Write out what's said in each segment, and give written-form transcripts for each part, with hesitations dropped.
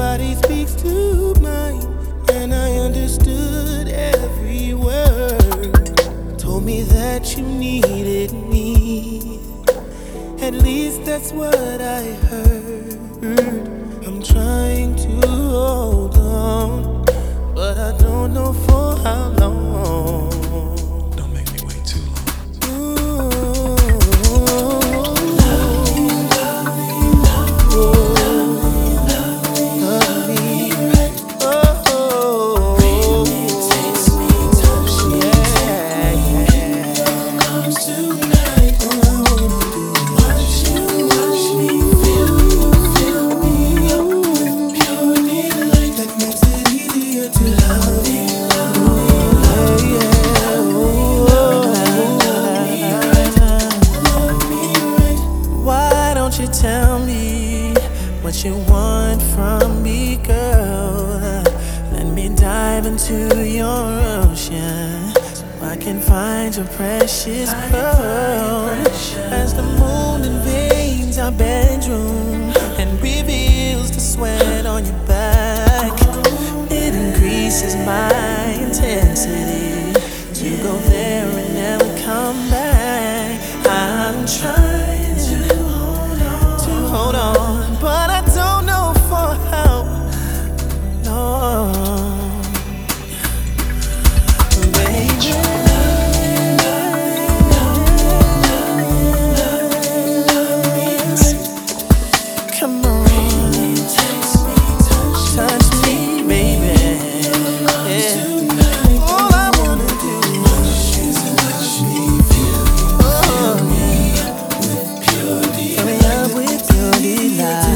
body speaks to mine, and I understood every word. Told me that you needed me. At least that's what I heard. I'm trying to hold on, but I don't know for how long. Don't make me wait too long. Ooh. Tell me what you want from me, girl. Let me dive into your ocean so I can find your precious pearl. As the moon invades our bedroom and reveals the sweat on your back, it increases my intensity to go there and never come back. I'm trying hold on, but I don't know for how long. Baby, come on, touch me, baby. Yeah. All I wanna do is touch me, feel me with pure delight. Fill me up with pure delight.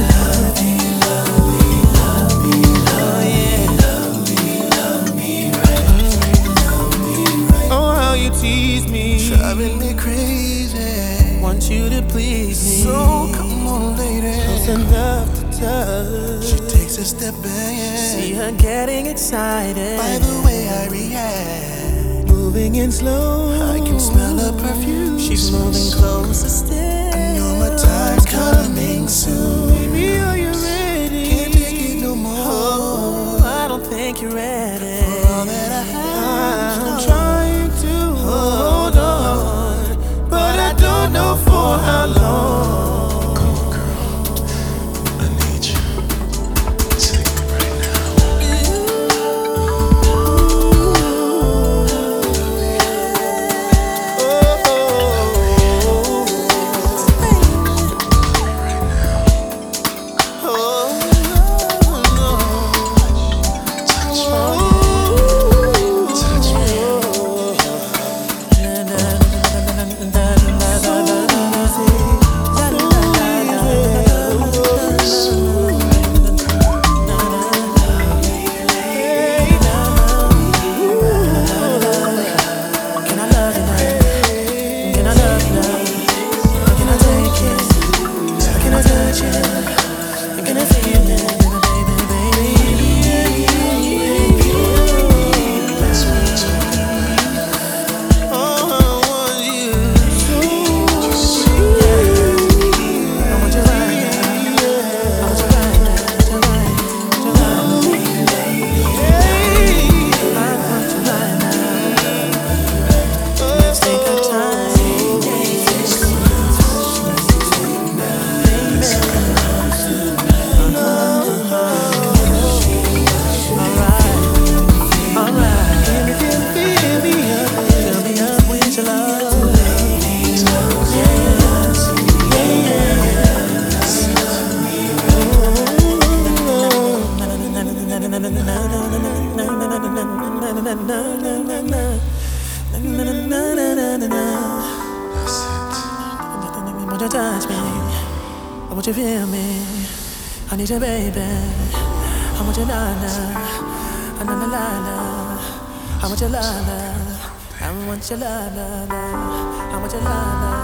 Tease me, driving me crazy. Want you to please me, so come on, lady. Close enough to touch. She takes a step back. See her getting excited by the way I react. Moving in slow, I can smell her perfume. She's moving closer still. I know my time's coming soon. Baby, are you ready? Can't take it no more. Oh, I don't think you're ready for all that I have. I'm trying to hold on, but I don't know for how long. Come on, girl. I need you. Take me right want you to touch me, I want you to feel me. I need you, baby. I want you, la-la, la-la-la-la. I want you, la-la, I want you, la-la-la, I want you, la-la.